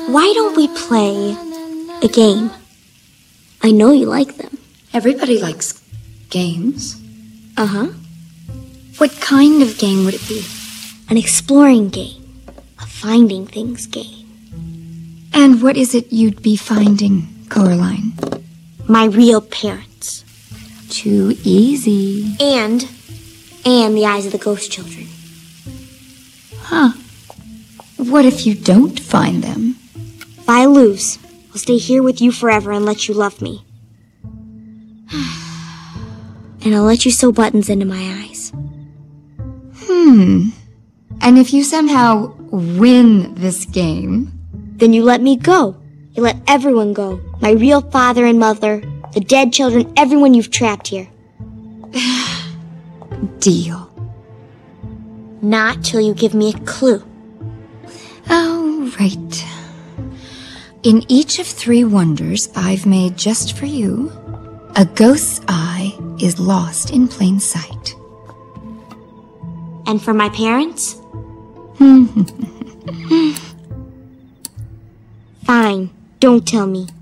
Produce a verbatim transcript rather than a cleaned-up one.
Why don't we play a game? I know you like them. Everybody likes games. Uh-huh. What kind of game would it be? An exploring game. A finding things game. And what is it you'd be finding, Coraline? My real parents. Too easy. And, and the eyes of the ghost children. Huh. What if you don't find them? If I lose, I'll stay here with you forever and let you love me. And I'll let you sew buttons into my eyes. Hmm. And if you somehow win this game? Then you let me go. You let everyone go. My real father and mother, the dead children, everyone you've trapped here. Deal. Not till you give me a clue. Oh, right. In each of three wonders I've made just for you, a ghost's eye is lost in plain sight. And for my parents? Fine, don't tell me.